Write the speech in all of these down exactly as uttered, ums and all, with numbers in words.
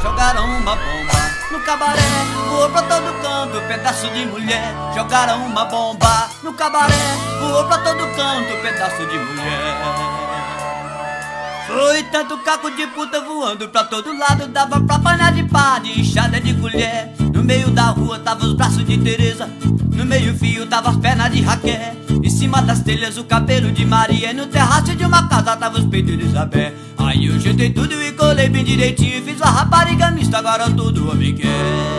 Jogaram uma bomba no cabaré, voou pra todo canto, pedaço de mulher. Jogaram uma bomba no cabaré, voou pra todo canto, pedaço de mulher. Foi tanto caco de puta voando pra todo lado, dava pra apanhar de pá, de enxada, de colher. No meio da rua tava os braços de Teresa, no meio fio tava as pernas de Raquel. Em cima das telhas o cabelo de Maria, e no terraço de uma casa tava os peitos de Isabel. Aí eu juntei tudo e colei bem direitinho, e fiz uma rapariga mista, agora todo homem quer.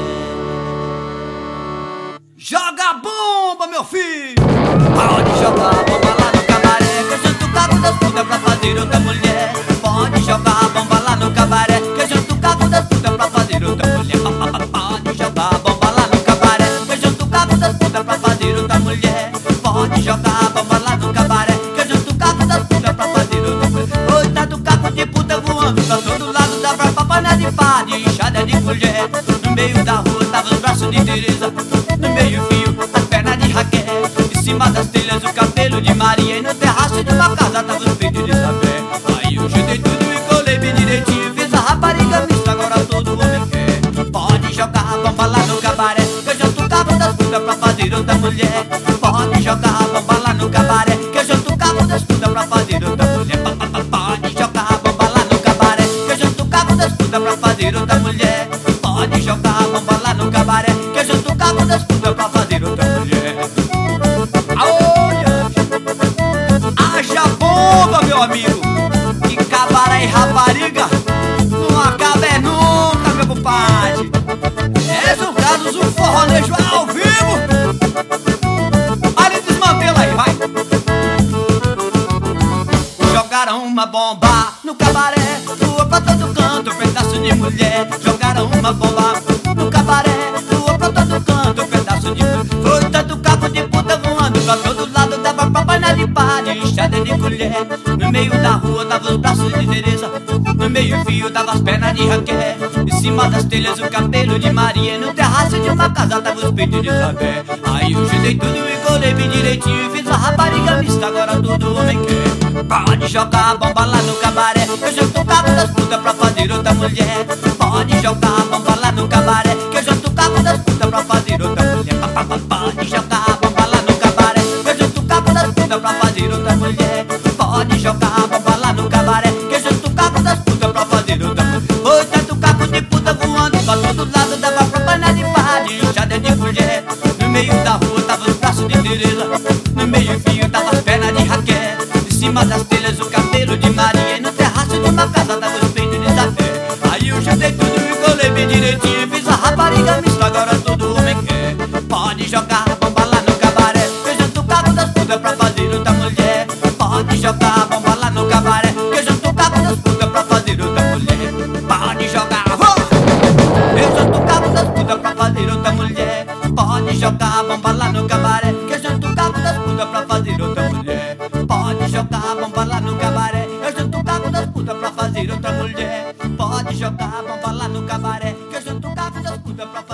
Joga a bomba, meu filho! Pode jogar a bomba lá no cabaré, que eu junto o caco das putas pra fazer outra mulher. Pode jogar a bomba lá no cabaré, que eu junto o caco das putas pra fazer outra mulher. Pode jogar a bomba lá no cabaré, que eu junto o caco das putas pra fazer outra mulher. Pode jogar a bomba lá no cabaré, que eu junto o caco das putas pra fazer outra mulher. Oi, tá do caco de puta voando pra todo lado, dá pra papanhar de pá, de enxada, de colher. No meio da rua tava os braços de Teresa, no meio fio as pernas de Raquel. Em cima das telhas o cabelo de Maria, e no terraço de uma casa tava os peitos de Isabel. Aí eu juntei tudo e colei bem direitinho, fiz a rapariga mista, agora todo homem quer. Pode jogar a bomba lá no cabaré, que eu junto o cabo das putas pra fazer outra mulher. Pode jogar a bomba lá no cabaré, que eu junto o cabo das putas pra fazer outra mulher. Pode jogar a bomba lá no cabaré, que eu junto o cabo das putas pra fazer outra mulher. Pode jogar a bomba lá no cabaré, que eu junto o cabo das putas pra fazer outra mulher. Olha, haja bomba, meu amigo, que cabaré e rapariga não acaba é nunca, meu compadre. É o Carlos, o forronejo ao vivo. Ali desmantela aí, vai. Jogaram uma bomba no cabaré, voou pra todo canto, pedaço de mulher. Jogaram uma bomba no cabaré, voou pra todo canto, pedaço de mulher. Foi tanto caco de puta voando pra todo lado, dava pra apanhar de pá, de enxada, de colher. No meio da rua tava os braços de Teresa, no meio fio tava as pernas de Raquel. Em cima das telhas o cabelo de Maria, e no terraço de uma casa tava os peitos de Isabel. Aí eu juntei tudo e colei bem direitinho, fiz a rapariga mista, agora todo homem quer. Pode jogar a bomba lá no cabaré, que eu junto o cabo das putas pra fazer outra mulher. Pode jogar a bomba lá no cabaré, que eu junto o cabo das putas pra fazer outra mulher. Pode jogar a bomba lá no cabaré, que eu junto o cabo das putas pra fazer outra mulher. Pode jogar a bomba lá no cabaré, que eu junto o cabo das putas pra fazer outra mulher. Foi tanto caco de puta voando pra todo lado, dava pra apanhar de pá, de enxada, de colher. No meio da rua tava os braços de Teresa, no meio fio tava as pernas de Raquel. Em cima das telhas o cabelo de Maria, e no terraço de uma casa tava os peitos de Isabel. Aí eu juntei tudo e colei bem direitinho, fiz a rapariga mista, agora todo homem quer. Pode jogar a bomba lá no cabaré, que eu junto o cabo das putas pra fazer outra mulher. Pode jogar a bomba lá no cabaré, que eu junto o cabo das putas pra fazer outra mulher. Pode jogar, oh! Eu junto o cabo das putas pra fazer outra mulher. Pode jogar a bomba lá no cabaré, que eu junto o cabo das putas pra fazer outra mulher. Pode jogar a bomba lá no cabaré, eu junto o cabo das putas pra fazer outra mulher. Pode jogar a bomba lá no cabaré, que eu junto o cabo das putas pra fazer